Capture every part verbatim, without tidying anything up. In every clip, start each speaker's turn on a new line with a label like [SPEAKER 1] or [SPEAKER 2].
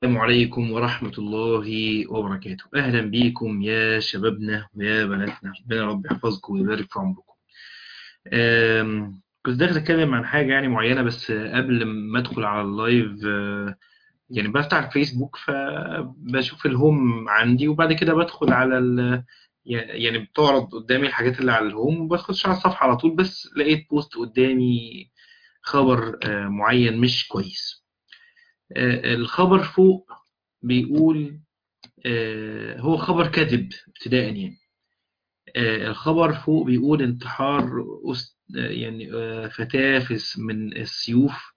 [SPEAKER 1] السلام عليكم ورحمة الله وبركاته. أهلا بكم يا شبابنا ويا بناتنا، ربنا رب يحفظكم ويبارك في عمركم. أم، كنت داخل أتكلم عن حاجة يعني معينة، بس قبل ما أدخل على اللايف أه، يعني بفتح الفيسبوك فبشوف الهوم عندي، وبعد كده بدخل على ال يعني بتعرض قدامي الحاجات اللي على الهوم، وبدخلش على الصفحة على طول، بس لقيت بوست قدامي خبر أه، معين مش كويس. أه، الخبر فوق بيقول آه، هو خبر كذب ابتداء يعني. آه، الخبر فوق بيقول انتحار أس... آه، يعني آه، فتاة في الس- من السيوف.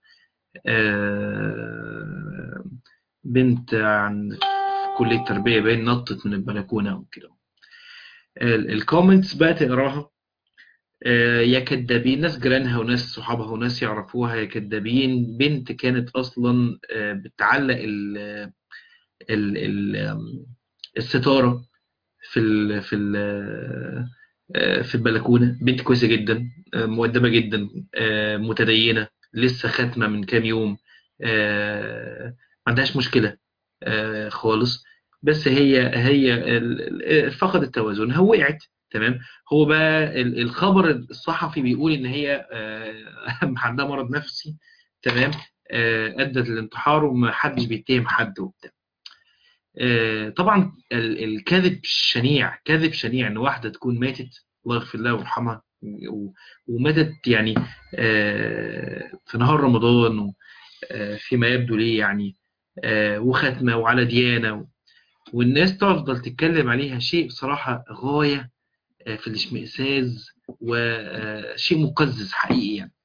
[SPEAKER 1] آه، بنت عن في كلية تربية باين نطت من البلكونة وكده. ال- الكومنتس بقى تقراها. آه، يا كدابين، ناس جيرانها وناس صحابها وناس يعرفوها، يا كدابين. بنت كانت أصلا آه، بتعلق ال... ال... ال... الستارة في ال في ال آه، في البلكونة. بنت كويسة جدا، آه، مؤدبة جدا، آه، متدينة، لسه خاتمة من كام يوم. آه، ما عندهاش مشكلة آه، خالص. بس هي هي ال- ال- فقدت توازنها ووقعت. تمام. هو بقى ال- الخبر الصحفي بيقول ان هي آه، عندها مرض نفسي. تمام. آه، ادت للانتحار وما حدش بيتهم حد وبتاع. آه، طبعا ال- الكذب شنيع، كذب شنيع ان واحده تكون ماتت، الله يغفر لها ويرحمها، و- وماتت يعني آه، في نهار رمضان، و- آه، فيما يبدو لي يعني، آه، وختمه وعلى ديانه، والناس تفضل تتكلم عليها. شيء بصراحه غايه آه، في الاشمئزاز، وشيء مقزز حقيقي يعني.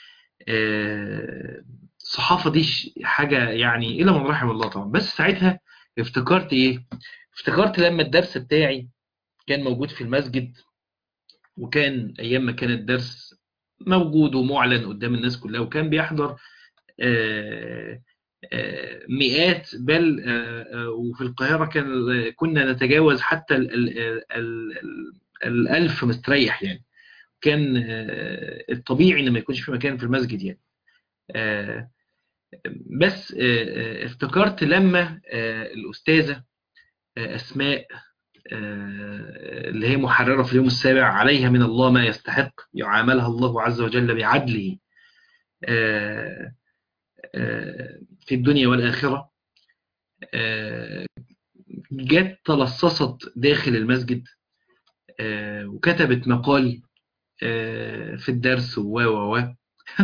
[SPEAKER 1] آه، الصحافة دي ش- حاجة يعني إلا من رحم الله طبعا. بس ساعتها افتكرت إيه؟ افتكرت لما الدرس بتاعي كان موجود في المسجد، وكان أيام ما كان الدرس موجود ومعلن قدام الناس كلها، وكان بيحضر آه، آه، مئات، بل آه، آه، وفي القاهرة كان كنا نتجاوز حتى ال- ال- ال- ال- الألف مستريح يعني. كان آه، الطبيعي إن ما يكونش في مكان في المسجد يعني. آه، بس آه، آه، افتكرت لما آه، الأستاذة آه، أسماء، آه، اللي هي محررة في اليوم السابع، عليها من الله ما يستحق، يعاملها الله عز وجل بعدله آه، آه، في الدنيا والآخرة. آه، جت تلصصت داخل المسجد، آه، وكتبت مقال آه، في الدرس و و و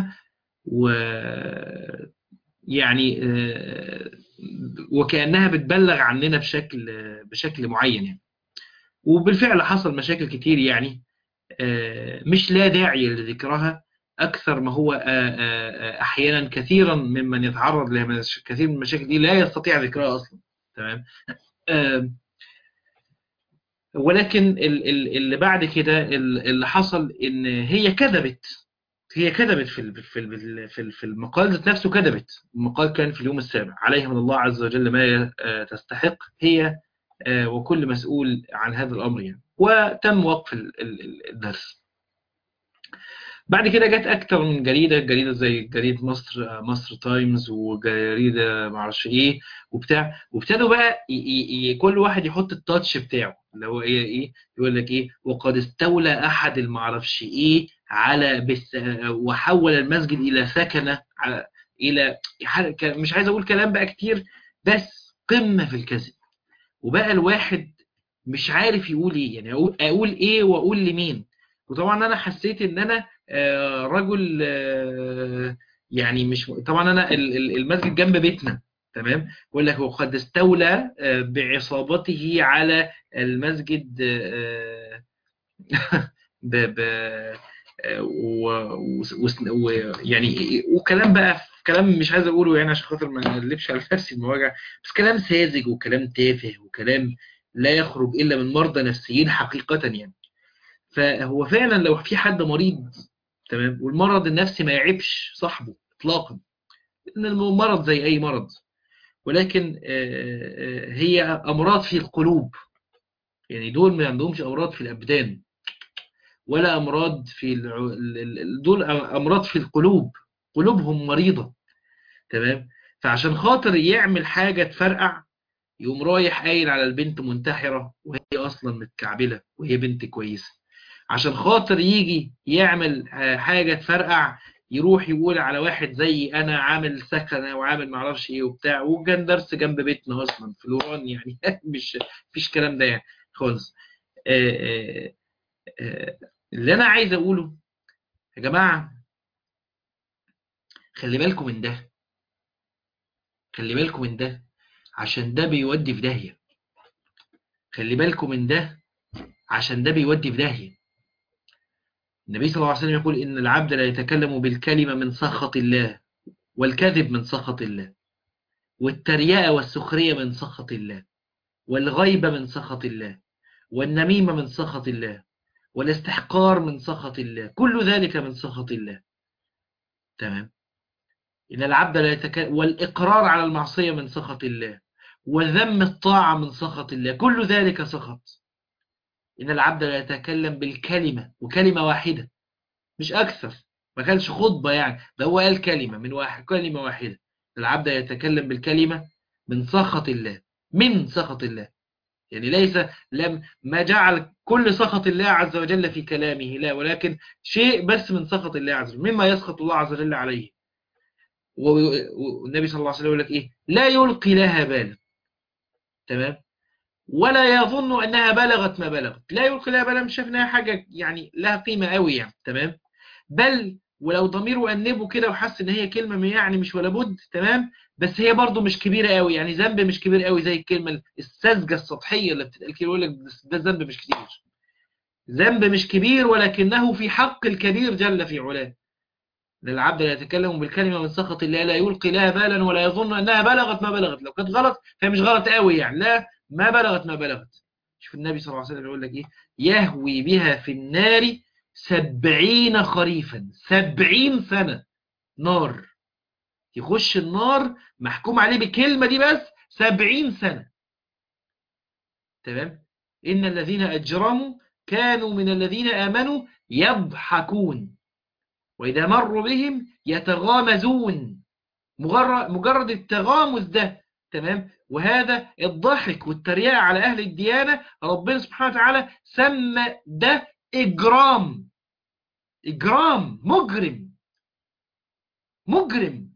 [SPEAKER 1] و يعني آه، وكأنها بتبلغ عننا بشكل بشكل معين يعني. وبالفعل حصل مشاكل كتير يعني، آه، مش لا داعي لذكرها، أكثر ما هو آه، آه، آه، أحيانا كثيرا ممن يتعرض لكثير من المشاكل دي لا يستطيع ذكرها أصلا. تمام. آه، ولكن ال- ال- اللي بعد كده ال- اللي حصل إن هي كذبت. هي كذبت في ال- في ال- في ال- في المقال ذات نفسه. كذبت. المقال كان في اليوم السابع، عليها من الله عز وجل ما آه، تستحق هي آه، وكل مسؤول عن هذا الأمر يعني. وتم وقف ال- ال- الدرس. بعد كده جت أكتر من جريدة، جريدة زي جريدة مصر، آه، مصر تايمز، وجريدة معرفش إيه وبتاع، وابتدوا بقى ي ي ي كل واحد يحط التاتش بتاعه، اللي هو إيه إيه يقول لك إيه: وقد استولى أحد المعرفش إيه على بس، آه، وحول المسجد إلى سكنة، على إلى ح- ك- مش عايز أقول كلام بقى كتير، بس قمة في الكذب. وبقى الواحد مش عارف يقول ايه يعني، اقول اقول ايه واقول لمين. وطبعا انا حسيت ان انا آه، رجل، آه، يعني مش طبعا انا ال- ال- المسجد جنب بيتنا. تمام. بيقول لك وقد استولى آه، بعصابته على المسجد، آه، ب ب آه، و و- و- يعني وكلام بقى، كلام مش عايز اقوله يعني عشان خاطر ما نقلبش على نفسي المواجع، بس كلام ساذج وكلام تافه وكلام لا يخرج الا من مرضى نفسيين حقيقة يعني. فهو فعلا لو في حد مريض، تمام، والمرض النفسي ما يعيبش صاحبه اطلاقا، لان المرض زي اي مرض، ولكن آه، آه، هي امراض في القلوب. يعني دول ما عندهمش امراض في الابدان، ولا أمراض في الع... ال- ال- دول أمراض في القلوب، قلوبهم مريضة. تمام. فعشان خاطر يعمل حاجة تفرقع يقوم رايح قايل على البنت منتحرة وهي أصلا متكعبلة وهي بنت كويسة. عشان خاطر يجي يعمل حاجة تفرقع يروح يقول على واحد زي أنا عامل سكنة وعامل معرفش إيه وبتاع، وكان درس جنب بيتنا أصلا في لوران يعني مش مفيش كلام ده يعني خالص. آآ آآ آآ اللي أنا عايز أقوله يا جماعة، خلي بالكم من ده، خلي بالكم من ده عشان ده بيودي في داهية. خلي بالكم من ده عشان ده بيودي في داهية. النبي صلى الله عليه وسلم يقول إن العبد لا يتكلم بالكلمة من سخط الله، والكذب من سخط الله، والترياء والسخرية من سخط الله، والغيبة من سخط الله، والنميمة من سخط الله، والاستحقار من سخط الله، كل ذلك من سخط الله. تمام. إن العبد لا يتكلم، والإقرار على المعصية من سخط الله، وذم الطاعة من سخط الله، كل ذلك سخط. إن العبد لا يتكلم بالكلمة، وكلمة واحدة مش أكثر، ما كانش خطبة يعني، ده هو قال كلمة من واحد، كلمة واحدة. العبد يتكلم بالكلمة من سخط الله، من سخط الله، يعني ليس لم ما جعل كل سخط الله عز وجل في كلامه، لا، ولكن شيء بس من سخط الله عز وجل مما يسخط الله عز وجل عليه. والنبي صلى الله عليه وسلم يقول لك إيه؟ لا يلقي لها بالا. تمام. ولا يظن أنها بلغت ما بلغت، لا يلقي لها بالا، مش شايف إنها حاجة يعني لها قيمة قوي يعني. تمام. بل ولو ضميره أنبه كده وحس ان هي كلمة يعني مش ولا بد، تمام، بس هي برضو مش كبيرة قوي، يعني ذنب مش كبير قوي زي الكلمة الساذجة السطحية اللي بتتقال كده، يقول لك ده ذنب مش كتير. ذنب مش كبير ولكنه في حق الكبير جل في علاه. للعبد لا يتكلم بالكلمة من سخط الله، لا يلقي لها بالا ولا يظن أنها بلغت ما بلغت. لو كانت غلط فهي مش غلط قوي يعني، لا، ما بلغت ما بلغت. شوف النبي صلى الله عليه وسلم يقول لك إيه؟ يهوي بها في النار سبعين خريفا، سبعين سنة نار، يخش النار محكوم عليه بكلمة دي بس سبعين سنة. تمام. إن الذين أجرموا كانوا من الذين آمنوا يضحكون وإذا مروا بهم يتغامزون. مجرد مجرد التغامز ده، تمام، وهذا الضحك والتريقة على أهل الديانة، ربنا سبحانه وتعالى سمى ده إجرام. إجرام، مجرم، مجرم.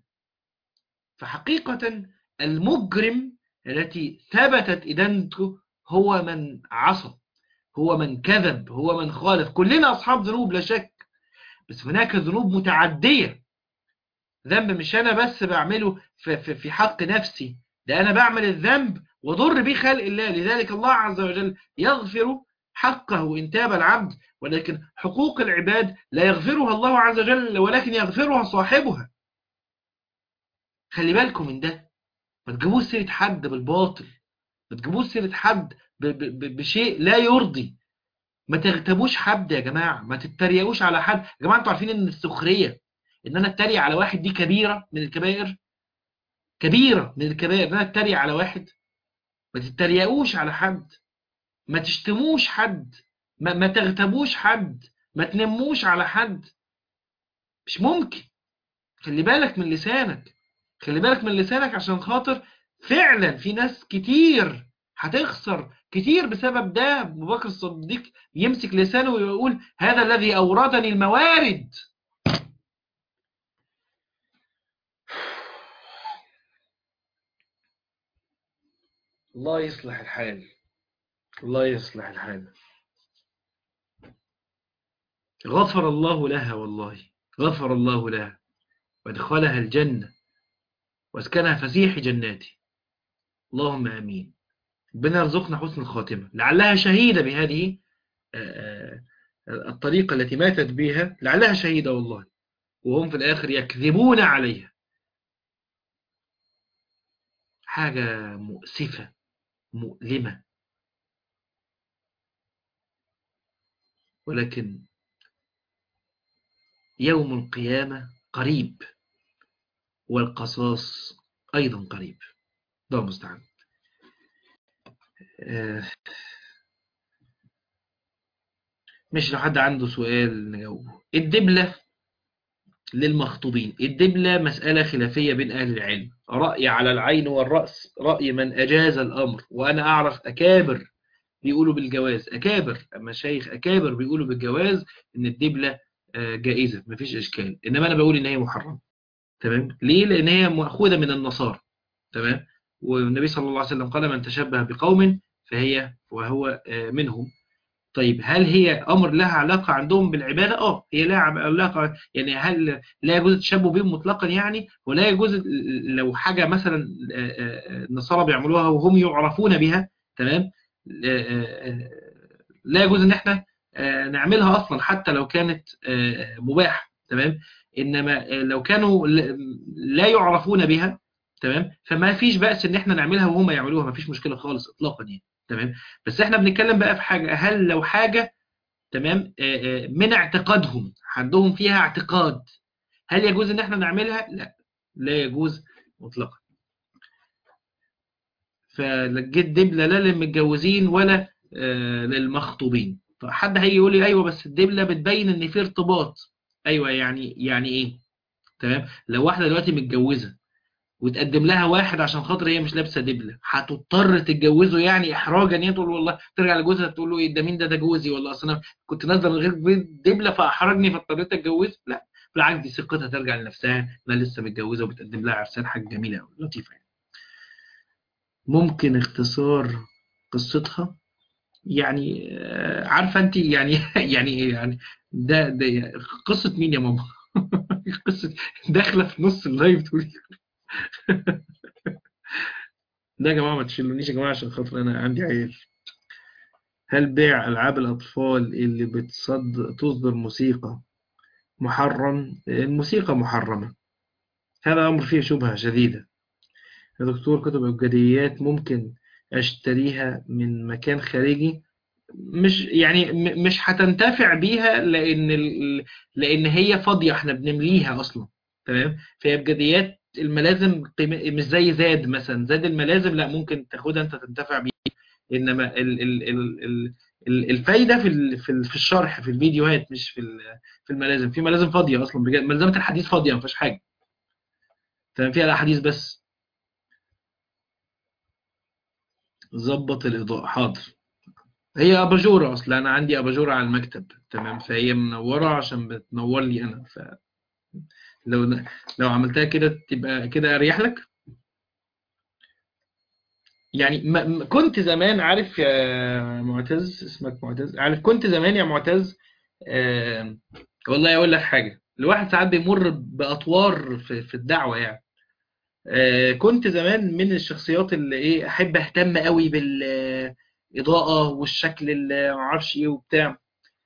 [SPEAKER 1] فحقيقة المجرم التي ثبتت إدانته هو من عصى، هو من كذب، هو من خالف. كلنا أصحاب ذنوب لا شك، بس هناك ذنوب متعدية. ذنب مش أنا بس بعمله في, في, في حق نفسي، ده أنا بعمل الذنب وضر به خلق الله. لذلك الله عز وجل يغفر حقه إن تاب العبد، ولكن حقوق العباد لا يغفرها الله عز وجل ولكن يغفرها صاحبها. خلي بالكم من ده. ما تجيبوش سيرة حد بالباطل، ما تجيبوش سيرة حد ب ب ب بشيء لا يرضي. ما تغتابوش حد يا جماعة، ما تتريقوش على حد يا جماعة. انتوا عارفين ان السخرية، ان انا اتريق على واحد، دي كبيرة من الكبائر، كبيرة من الكبائر ان انا اتريق على واحد. ما تتريقوش على حد، ما تشتموش حد، ما, ما تغتابوش حد، ما تنموش على حد. مش ممكن. خلي بالك من لسانك، خلي بالك من لسانك، عشان خاطر فعلا في ناس كتير هتخسر كتير بسبب ده. أبو بكر الصديق يمسك لسانه ويقول هذا الذي أوردني الموارد. الله يصلح الحال، الله يصلح الحال. غفر الله لها، والله غفر الله لها وادخلها الجنة واسكنها فسيح جناتي. اللهم آمين. ربنا يرزقنا حسن الخاتمة. لعلها شهيدة بهذه آه، آه، الطريقة التي ماتت بها، لعلها شهيدة والله، وهم في الآخر يكذبون عليها. حاجة مؤسفة، مؤلمة. ولكن يوم القيامة قريب، والقصاص أيضا قريب. الله المستعان. آه، مش لو حد عنده سؤال نجاوبه. الدبلة للمخطوبين. الدبلة مسألة خلافية بين أهل العلم، رأي على العين والرأس، رأي من أجاز الأمر، وأنا أعرف أكابر بيقولوا بالجواز، أكابر مشايخ أكابر بيقولوا بالجواز إن الدبلة آه، جائزة مفيش إشكال، إنما أنا بقول إن هي محرمة. تمام، ليه؟ لأن هي مأخوذة من النصارى. تمام، والنبي صلى الله عليه وسلم قال من تشبه بقوم فهي وهو آه، منهم. طيب هل هي امر لها علاقه عندهم بالعباده؟ اه هي لها علاقه، يعني هل لا يجوز التشبه بهم مطلقا يعني، ولا يجوز لو حاجه مثلا آه، آه، النصارى بيعملوها وهم يعرفون بها، تمام، آه، آه، لا يجوز ان احنا آه، نعملها اصلا حتى لو كانت آه، مباحه. تمام، انما آه، لو كانوا ل- لا يعرفون بها، تمام، فما فيش بأس ان احنا نعملها وهم يعملوها، ما فيش مشكله خالص اطلاقا يعني. تمام، بس احنا بنتكلم بقى في حاجة، هل لو حاجة تمام آه، آه، من اعتقادهم، عندهم فيها اعتقاد، هل يجوز ان احنا نعملها؟ لا، لا يجوز مطلقا. فلجيت دبلة لا للمتجوزين ولا آه، للمخطوبين. فحد هيجي يقول لي ايوه بس الدبلة بتبين ان في ارتباط. ايوه، يعني يعني ايه؟ تمام، لو واحدة دلوقتي متجوزة وتقدم لها واحد عشان خاطر هي مش لابسه دبله، هتضطر تتجوزه يعني احراجا، يعني تقول والله، ترجع لجوزها تقول له ايه ده، مين ده ده جوزي، ولا اصل انا كنت نازله من غير دبله فاحرجني فاضطريت اتجوزه؟ لا، بالعكس دي ثقتها ترجع لنفسها، انا لسه متجوزه وبتقدم لها عرسان، حاجه جميله قوي لطيفه يعني. ممكن اختصار قصتها يعني، آه، عارفه انت يعني يعني ايه يعني، ده ده قصه مين يا ماما؟ قصه داخله في نص اللايف تقولي ده يا جماعه ما تشيلونيش يا جماعه عشان خاطر انا عندي عيال. هل بيع ألعاب الأطفال اللي بتصد تصدر موسيقى محرم؟ الموسيقى محرمة، هذا أمر فيه شبهة شديدة. يا دكتور، كتب أبجديات ممكن أشتريها من مكان خارجي؟ مش يعني م- مش هتنتفع بيها، لأن ال... لأن هي فاضية، احنا بنمليها أصلا. تمام، فهي أبجديات الملازم قيمة مش زي زاد مثلا، زاد الملازم لا ممكن تاخدها أنت تنتفع بيها، انما ال ال ال ال ال- الفايده في ال في ال في الشرح في الفيديوهات، مش في ال- في الملازم. في ملازم فاضيه اصلا بجد، ملزمه الحديث فاضيه ما فيهاش حاجه، تمام، فيها الاحاديث بس. ظبط الاضاءه حاضر. هي اباجوره اصلا، انا عندي اباجوره على المكتب، تمام، فهي منوره عشان بتنور لي انا، فلو لو عملتها كده تبقى كده اريح لك. يعني ما ما- كنت زمان عارف يا معتز، اسمك معتز، عارف كنت زمان يا معتز. آه والله اقول لك حاجه، الواحد ساعات بيمر باطوار في, في الدعوه يعني. آه كنت زمان من الشخصيات اللي ايه احب اهتم قوي بالاضاءه والشكل اللي معرفش ايه وبتاع.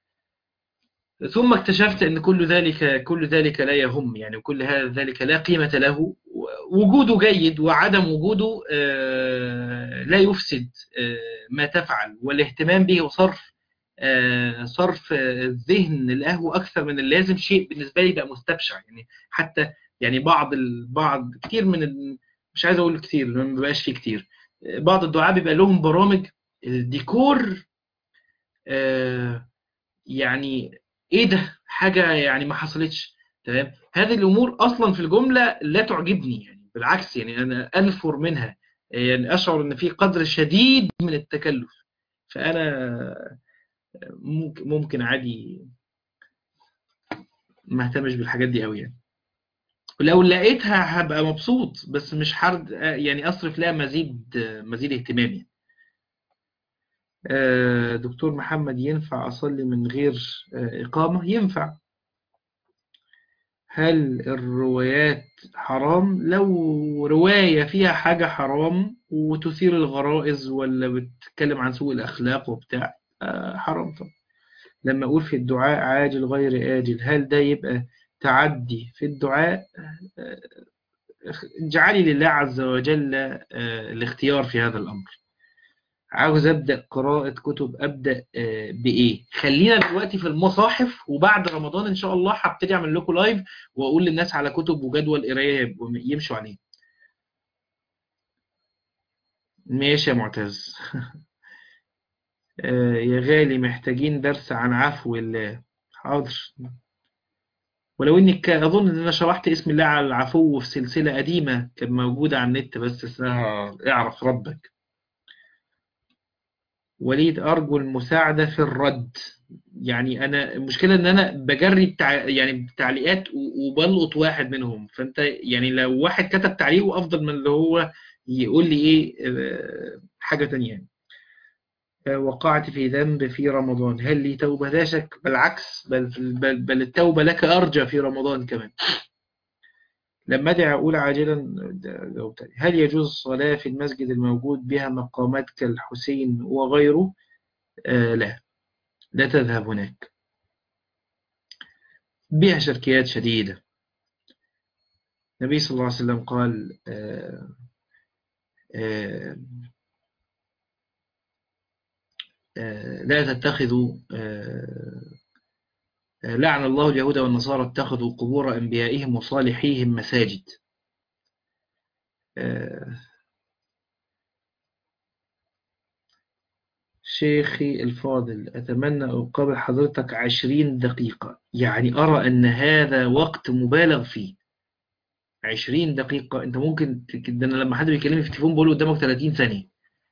[SPEAKER 1] ثم اكتشفت ان كل ذلك كل ذلك لا يهم يعني، وكل هذا ذلك لا قيمه له. وجوده جيد وعدم وجوده آه، لا يفسد آه، ما تفعل، والاهتمام به وصرف آه، صرف آه، الذهن له أكثر من اللازم شيء بالنسبة لي بقى مستبشع يعني. حتى يعني بعض البعض كتير من ال... مش عايز أقول كتير لأن ما بقاش فيه كتير. آه، بعض الدعاة بيبقى لهم برامج الديكور آه، يعني ايه ده، حاجة يعني ما حصلتش. تمام، هذه الامور اصلا في الجملة لا تعجبني يعني، بالعكس يعني انا انفر منها، يعني اشعر ان في قدر شديد من التكلف. فانا ممكن ممكن عادي ما اهتمش بالحاجات دي قوي يعني، لو لقيتها هبقى مبسوط، بس مش حرد يعني اصرف لها مزيد مزيد اهتمام يعني. آه، دكتور محمد، ينفع اصلي من غير آه، اقامة؟ ينفع. هل الروايات حرام؟ لو رواية فيها حاجة حرام وتثير الغرائز ولا بتتكلم عن سوء الأخلاق وبتاع، آه حرام طبعا. لما أقول في الدعاء عاجل غير آجل، هل ده يبقى تعدي في الدعاء؟ آه، اجعلي لله عز وجل آه الاختيار في هذا الأمر. عاوز أبدأ قراءة كتب، أبدأ آه، بإيه؟ خلينا دلوقتي في المصاحف، وبعد رمضان إن شاء الله هبتدي أعمل لكم لايف وأقول للناس على كتب وجدول قراية يبقوا- يمشوا عليه. ماشي يا معتز. آه، يا غالي محتاجين درس عن عفو الله. حاضر. ولو اني ك- اظن ان انا شرحت اسم الله على العفو في سلسلة قديمة كانت موجودة على النت، بس اسمها اعرف ربك. وليد ارجو المساعدة في الرد. يعني انا المشكلة ان انا بجري بتاع يعني تعليقات و- وبلقط واحد منهم، فانت يعني لو واحد كتب تعليقه افضل من اللي هو يقول لي ايه آه، حاجة تانية يعني. آه، وقعت في ذنب في رمضان، هل لي توبة؟ لا شك، بالعكس، بل, بل, بل التوبة لك أرجى في رمضان كمان. لما أدعي أقول عاجلا، جاوبت. هل يجوز الصلاة في المسجد الموجود بها مقامات كالحسين وغيره؟ آه لا، لا تذهب هناك، بها شركيات شديدة. النبي صلى الله عليه وسلم قال آه آه آه لا تتخذوا آه آه، لعن الله اليهود والنصارى اتخذوا قبور أنبيائهم وصالحيهم مساجد. آه شيخي الفاضل، أتمنى أقابل حضرتك عشرين دقيقة، يعني أرى أن هذا وقت مبالغ فيه. عشرين دقيقة أنت ممكن تك- ده أنا لما حد بيكلمني في التليفون بقول قدامك ثلاثين ثانية،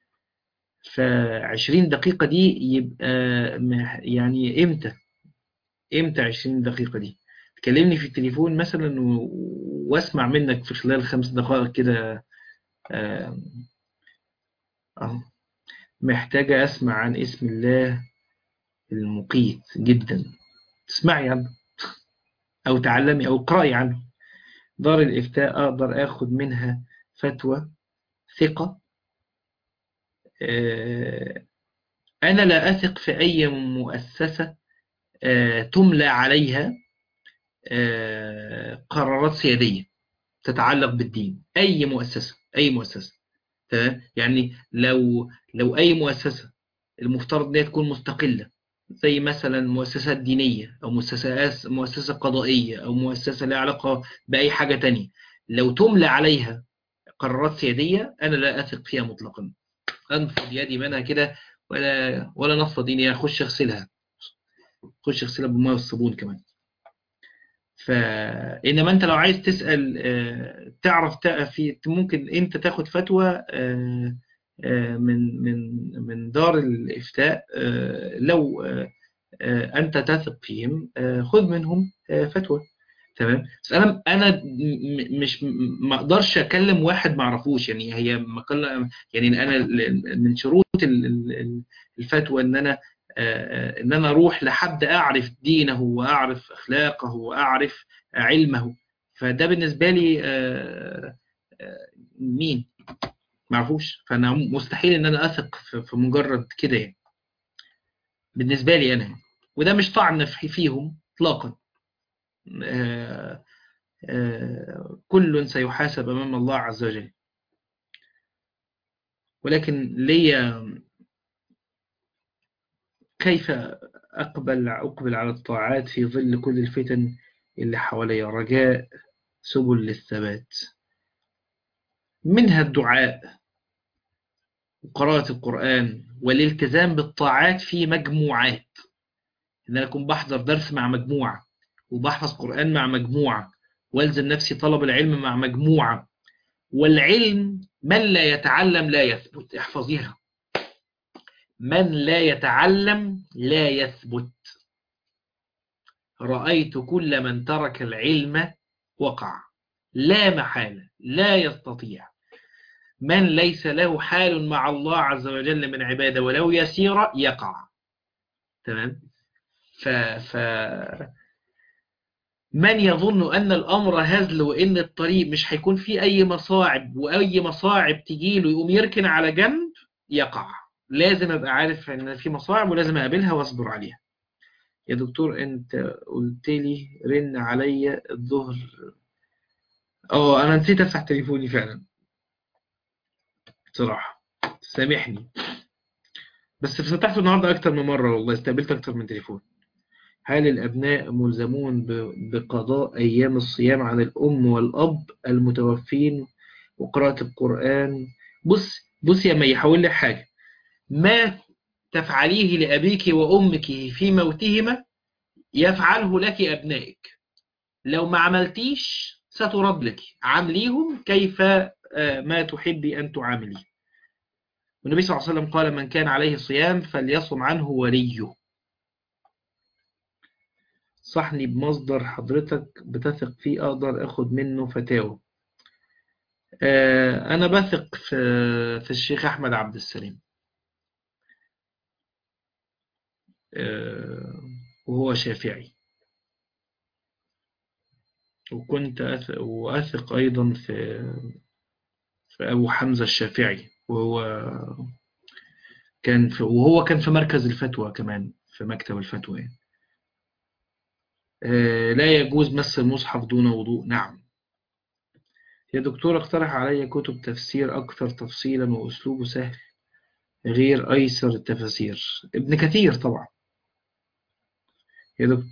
[SPEAKER 1] فعشرين دقيقة دي يبقى مح- يعني إمتى إمتى عشرين دقيقة دي؟ تكلمني في التليفون مثلا و... واسمع منك في خلال خمس دقائق كده. آه، آه، محتاجة أسمع عن اسم الله المقيت جدا، تسمعي عنه أو تعلمي أو اقرأي عنه. دار الإفتاء أقدر أخذ منها فتوى ثقة؟ آه، أنا لا أثق في أي مؤسسة آه، تملى عليها آه، قرارات سيادية تتعلق بالدين. أي مؤسسة، أي مؤسسة، تمام؟ يعني لو لو أي مؤسسة المفترض أنها تكون مستقلة، زي مثلا مؤسسات دينية أو مؤسسات مؤسسة قضائية أو مؤسسة لها علاقة بأي حاجة تانية، لو تملى عليها قرارات سيادية أنا لا أثق فيها مطلقا. أنفض يدي منها كده، ولا ولا نفض إني أخش أغسلها، أخش أغسلها بالماء والصابون كمان. فإنما أنت لو عايز تسأل آه، تعرف تق- في ممكن أنت تاخد فتوى آه، آه، من من من دار الإفتاء. آه، لو آه، آه، أنت تثق فيهم آه، خذ منهم آه، فتوى، تمام. بس انا انا م- مش م- ما اقدرش اكلم واحد ما اعرفوش، يعني هي مقالة، يعني انا ال- من شروط ال- ال- الفتوى ان انا آه، ان انا اروح لحد اعرف دينه واعرف اخلاقه واعرف علمه. فده بالنسبه لي آه، آه، مين ما اعرفوش، فانا مستحيل ان انا اثق في في مجرد كده يعني، بالنسبه لي انا يعني. وده مش طعن في- فيهم اطلاقا. آه، آه، كل سيحاسب أمام الله عز وجل. ولكن لي كيف أقبل أقبل على الطاعات في ظل كل الفتن اللي حوالي، رجاء سبل للثبات، منها الدعاء وقراءة القرآن والالتزام بالطاعات في مجموعات. إن أنا أكون بحضر درس مع مجموعة، وبحفظ قرآن مع مجموعة، والزم نفسي طلب العلم مع مجموعة. والعلم من لا يتعلم لا يثبت، احفظيها، من لا يتعلم لا يثبت. رأيت كل من ترك العلم وقع، لا محالة، لا يستطيع. من ليس له حال مع الله عز وجل من عبادة ولو يسير يقع، تمام. ف... ف... من يظن أن الأمر هزل وإن الطريق مش هيكون فيه أي مصاعب، وأي مصاعب تجيله يقوم يركن على جنب، يقع. لازم أبقى عارف أن في مصاعب ولازم أقابلها وأصبر عليها. يا دكتور انت قلت لي رن عليا الظهر. اه انا نسيت افتح تليفوني فعلا بصراحة، سامحني. بس فتحته النهارده اكتر من مرة والله، استقبلت اكتر من تليفون. هل الابناء ملزمون ب- بقضاء ايام الصيام عن الام والاب المتوفين وقراءة القرآن؟ بص بص يا مي، هقول لك حاجة. ما تفعليه لأبيك وأمك في موتهما يفعله لك أبنائك. لو ما عملتيش سترد لك، عامليهم كيف ما تحبي أن تعاملي. والنبي صلى الله عليه وسلم قال من كان عليه صيام فليصم عنه وليه. صحني بمصدر حضرتك بتثق فيه أقدر أخد منه فتاوى. أنا بثق في في الشيخ أحمد عبد السلام، وهو شافعي، وكنت أثق وأثق أيضا في في أبو حمزة الشافعي، وهو كان في وهو كان في مركز الفتوى كمان، في مكتب الفتوى يعني. لا يجوز مس المصحف دون وضوء. نعم. يا دكتور اقترح علي كتب تفسير أكثر تفصيلا وأسلوبه سهل غير أيسر التفاسير. ابن كثير طبعا. يا دكتور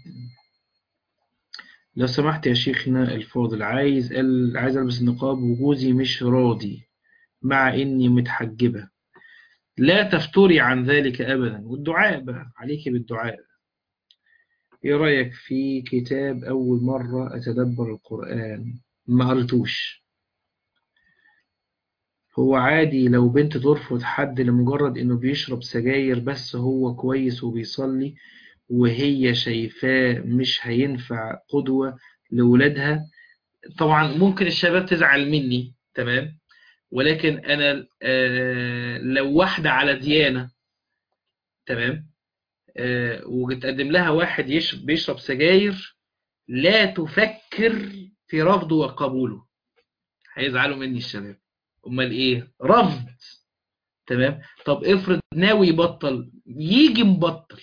[SPEAKER 1] لو سمحت يا شيخنا الفاضل، عايز ال... عايز ألبس النقاب وجوزي مش راضي مع إني متحجبة. لا تفتري عن ذلك أبدا، والدعاء بقى عليك بالدعاء. إيه رأيك في كتاب أول مرة أتدبر القرآن؟ ما قريتوش. هو عادي لو بنت ترفض حد لمجرد إنه بيشرب سجاير بس هو كويس وبيصلي، وهي شايفاه مش هينفع قدوة لولادها؟ طبعا ممكن الشباب تزعل مني، تمام، ولكن أنا آه لو واحدة على ديانة، تمام، آه وتقدم لها واحد يشرب بيشرب سجاير، لا تفكر في رفضه وقبوله. هيزعلوا مني الشباب. امال ايه؟ رفض. تمام. طب افرض ناوي يبطل، يجي مبطل،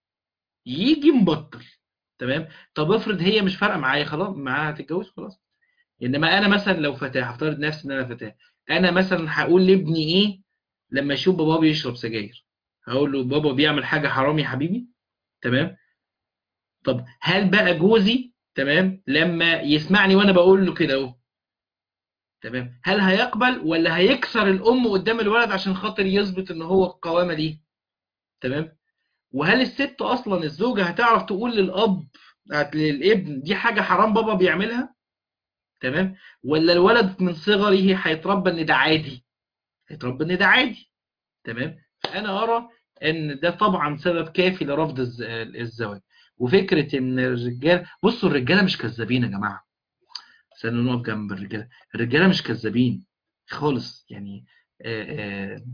[SPEAKER 1] يجي مبطل. تمام. طب افرض هي مش فارقه معايا، خلاص معاها هتتجوز خلاص. انما انا مثلا لو فتاه، هفترض نفسي ان انا فتاه، انا مثلا هقول لابني ايه لما يشوف بابا بيشرب سجاير؟ هقول له بابا بيعمل حاجه حرام يا حبيبي. تمام. طب هل بقى جوزي، تمام، لما يسمعني وانا بقول له كده اهو، تمام، هل هيقبل ولا هيكسر الام قدام الولد عشان خاطر يثبت ان هو القوامه دي؟ تمام. وهل الست اصلا الزوجه هتعرف تقول للاب هت- للابن دي حاجه حرام بابا بيعملها؟ تمام. ولا الولد من صغره هيتربى ان ده عادي، هيتربى ان ده عادي. تمام. فانا ارى ان ده طبعا سبب كافي لرفض الز- الزواج. وفكره ان الرجال، بصوا الرجاله مش كذابين يا جماعه، استنوا نقف جنب الرجاله. الرجاله مش كذابين خالص يعني. آه، آه،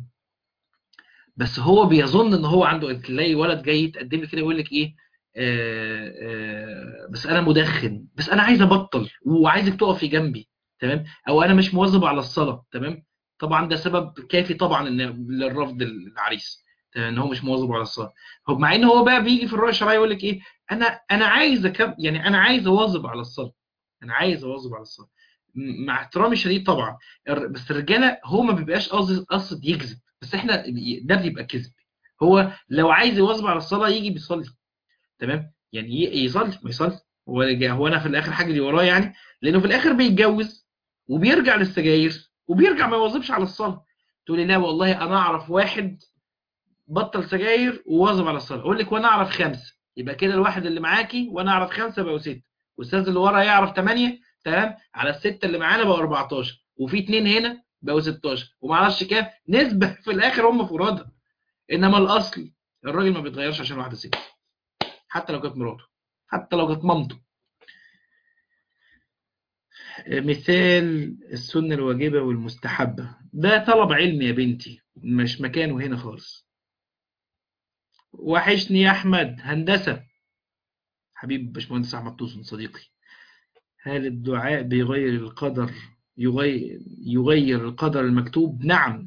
[SPEAKER 1] بس هو بيظن ان هو عنده، تلاقي ولد جاي يتقدم لي كده يقول لك ايه، آه، آه، بس انا مدخن، بس انا عايز ابطل وعايزك تقفي جنبي. تمام. او انا مش مواظب على الصلاه. تمام. طبعا ده سبب كافي طبعا ان للرفض العريس، تمام، ان هو مش مواظب على الصلاه. هو مع ان هو بقى بيجي في الرؤيه الشرعيه يقول لك ايه، انا انا عايز أكب يعني انا عايز اواظب على الصلاه، انا عايز اواظب على الصلاه. م- مع احترامي الشديد طبعا. الر- بس الرجاله هو ما بيبقاش قاصد قصد يكذب، بس احنا ده بيبقى كذب. هو لو عايز يواظب على الصلاه يجي بيصلي. تمام. يعني ي- يصلي ما يصلي. هو هو انا في الاخر حاجه اللي وراه يعني، لانه في الاخر بيتجوز وبيرجع للسجاير وبيرجع ما يواظبش على الصلاه. تقول لي لا والله انا اعرف واحد بطل سجاير وواظب على الصلاه. اقول لك وانا اعرف خمسه، يبقى كده الواحد اللي معاكي وانا اعرف خمسه بقوا سته، والاستاذ اللي ورا يعرف ثمانيه، تمام، على السته اللي معانا بقوا اربعتاشر، وفي اثنين هنا بقوا ستاشر، وما اعرفش كام نسبه في الاخر هم فرادى. انما الاصل الراجل ما بيتغيرش عشان واحده ست، حتى لو كانت مراته، حتى لو كانت مامته. مثال السنه الواجبه والمستحبه ده طلب علم يا بنتي، مش مكانه هنا خالص. وحشني يا احمد هندسه، حبيب باشمهندس احمد توسن صديقي. هل الدعاء بيغير القدر، يغير يغير القدر المكتوب؟ نعم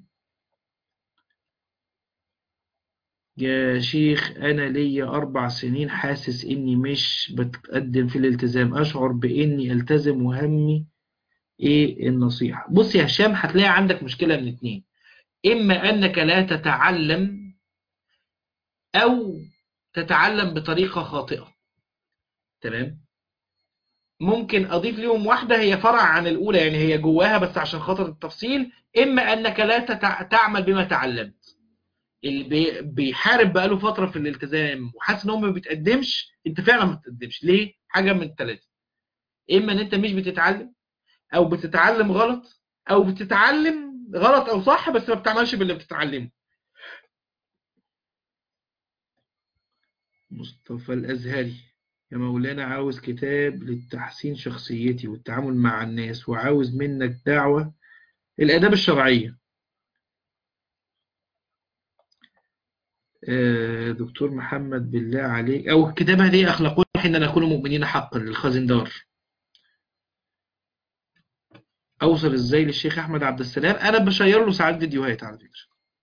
[SPEAKER 1] يا شيخ، أنا ليا أربع سنين حاسس إني مش بتقدم في الالتزام، أشعر بإني ألتزم وهمي إيه النصيحة؟ بص يا هشام، هتلاقي عندك مشكلة من اتنين: إما أنك لا تتعلم، أو تتعلم بطريقة خاطئة. تمام. ممكن أضيف ليهم واحدة هي فرع عن الأولى، يعني هي جواها بس عشان خاطر التفصيل: إما أنك لا تتع... تعمل بما تعلمت. اللي بي... بيحارب بقاله فترة في الالتزام وحاسس إن هو ما بيتقدمش، أنت فعلا ما بتتقدمش. ليه؟ حاجة من الثلاثة: إما إن أنت مش بتتعلم، أو بتتعلم غلط، أو بتتعلم غلط أو صح بس ما بتعملش باللي بتتعلمه. مصطفى الأزهري: يا مولانا، عاوز كتاب للتحسين شخصيتي والتعامل مع الناس، وعاوز منك دعوة. الآداب الشرعية. آه، دكتور محمد بالله عليك، أو كتاب هذه أخلاقنا حين نكون مؤمنين حقا للخزندار. أوصل إزاي للشيخ أحمد عبد السلام؟ أنا بشير له ساعات فيديوهات على فكرة.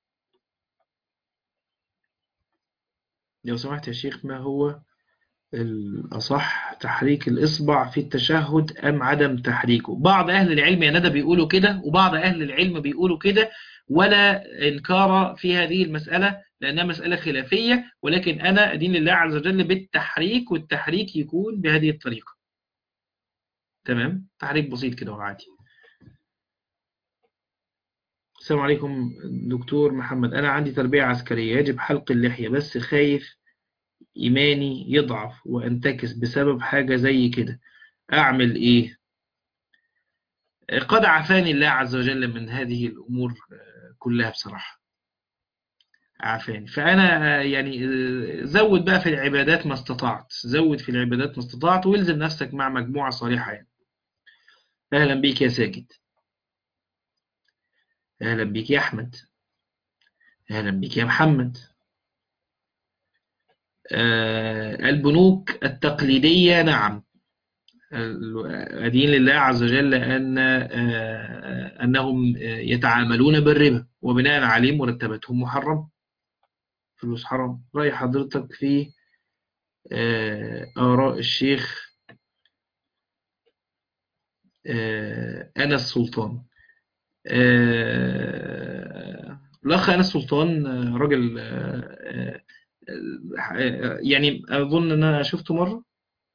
[SPEAKER 1] لو سمحت يا شيخ، ما هو الأصح، تحريك الإصبع في التشهد أم عدم تحريكه؟ بعض أهل العلم يا ندى بيقولوا كده، وبعض أهل العلم بيقولوا كده، ولا إنكار في هذه المسألة لأنها مسألة خلافية، ولكن أنا أدين لله عز وجل بالتحريك، والتحريك يكون بهذه الطريقة. تمام، تحريك بسيط كده وعادي. السلام عليكم دكتور محمد، أنا عندي تربية عسكرية، يجب حلق اللحية، بس خايف إيماني يضعف وأنتكس بسبب حاجة زي كده، أعمل إيه؟ قد عافاني الله عز وجل من هذه الأمور كلها بصراحة، عافاني. فأنا يعني زود بقى في العبادات ما استطعت، زود في العبادات ما استطعت، والزم نفسك مع مجموعة صالحة يعني. أهلا بيك يا ساجد. أهلا بيك يا أحمد. أهلا بيك يا محمد. آه، البنوك التقليدية، نعم، أدين لله عز وجل أن آه، أنهم يتعاملون بالربا، وبناء عليه مرتباتهم محرمة، فلوس حرام. رأي حضرتك في آه، آراء الشيخ آه، أنس سلطان؟ آه، الأخ أنس سلطان آه، راجل آه، آه، يعني أظن أن أنا شفته مرة،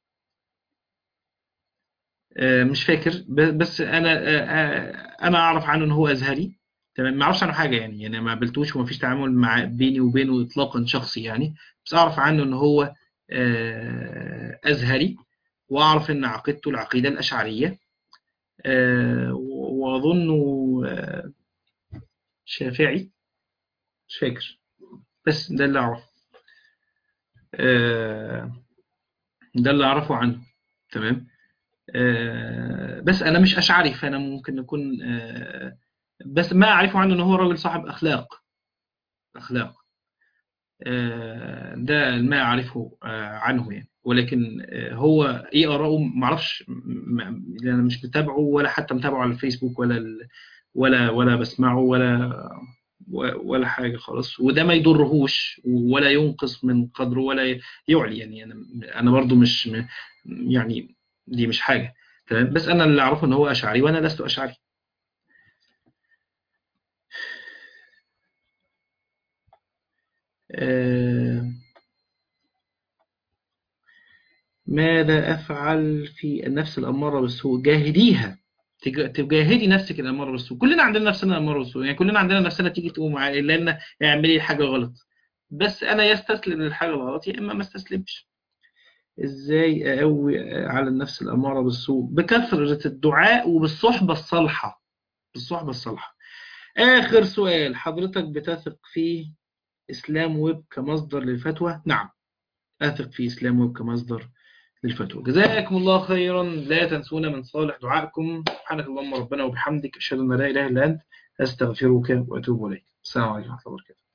[SPEAKER 1] آه، مش فاكر، ب- بس أنا آه، آه، أنا أعرف عنه أنه هو أزهري. تمام، ما أعرفش عنه حاجة يعني، يعني ما قابلتوش وما فيش تعامل مع بيني وبينه إطلاقا شخصي يعني، بس أعرف عنه أنه هو آه، أزهري، وأعرف أن عقيدته العقيدة الأشعرية، آه، وأظنه آه، شافعي، مش فاكر، بس ده اللي أعرفه. آه، ده اللي أعرفه عنه. تمام. آه، بس أنا مش أشعري، فأنا ممكن نكون آه، بس ما أعرفه عنه أنه هو راجل صاحب أخلاق. أخلاق. آه، ده ما أعرفه آه، عنه يعني، ولكن آه، هو إيه آراءه ما أعرفش، م- م- لأن أنا مش متابعه، ولا حتى متابعه على الفيسبوك، ولا ال- ولا ولا بسمعه، ولا و- ولا حاجة خالص، وده ما يضرهوش ولا ينقص من قدره ولا يعلي يعني. أنا أنا برضو مش م- يعني دي مش حاجة. تمام، بس أنا اللي أعرفه إن هو أشعري، وأنا لست أشعري. آه، ماذا أفعل في النفس الأمارة بالسوء؟ جاهديها، تج- تجاهدي نفسك الأمارة بالسوء. كلنا عندنا نفسنا الأمارة بالسوء يعني، كلنا عندنا نفسنا تيجي تقوم قايله لنا اعملي حاجة غلط، بس أنا يستسلم للحاجة الغلط، يا إما ما استسلمش. إزاي أقوي على النفس الأمارة بالسوء؟ بكثرة الدعاء وبالصحبة الصالحة، بالصحبة الصالحة. آخر سؤال، حضرتك بتثق في إسلام ويب كمصدر للفتوى؟ نعم، أثق في إسلام ويب كمصدر للفتوى. جزاكم الله خيرا، لا تنسونا من صالح دعائكم. سبحانك اللهم ربنا وبحمدك، أشهد أن لا إله إلا أنت، أستغفرك وأتوب إليك. السلام عليكم ورحمة الله وبركاته.